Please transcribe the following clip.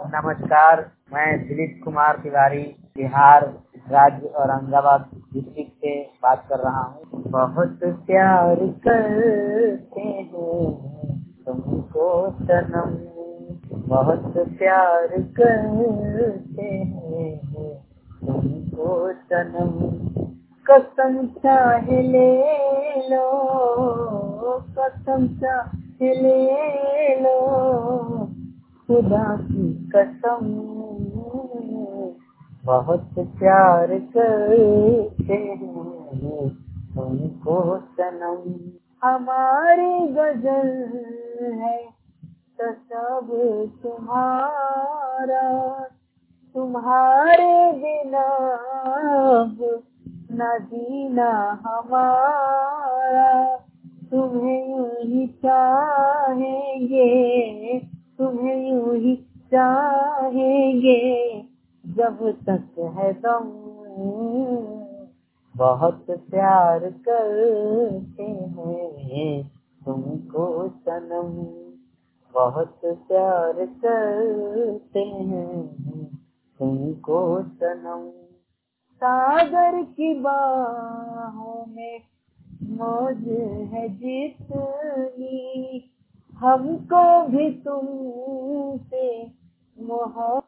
नमस्कार, मैं दिलीप कुमार तिवारी बिहार राज्य औरंगाबाद डिस्ट्रिक्ट से बात कर रहा हूँ। बहुत प्यार करते हैं तुमको सनम, बहुत प्यार करते हैं तुमको सनम। कसम चाहे ले लो, कसम चाहे ले लो, खुदा की कसम। बहुत प्यार करते हैं तुमको सनम। हमारी गजल है तो सब तुम्हारा, तुम्हारे बिना अब न जीना हमारा। तुम्हें यूं ही चाहेंगे, तुम्हें यूं ही चाहेंगे जब तक है दम। बहुत प्यार करते हैं तुमको सनम, बहुत प्यार करते हैं तुमको सनम। सागर की बाहों में मौज है जितनी, हमको भी तुमसे मोहब्बत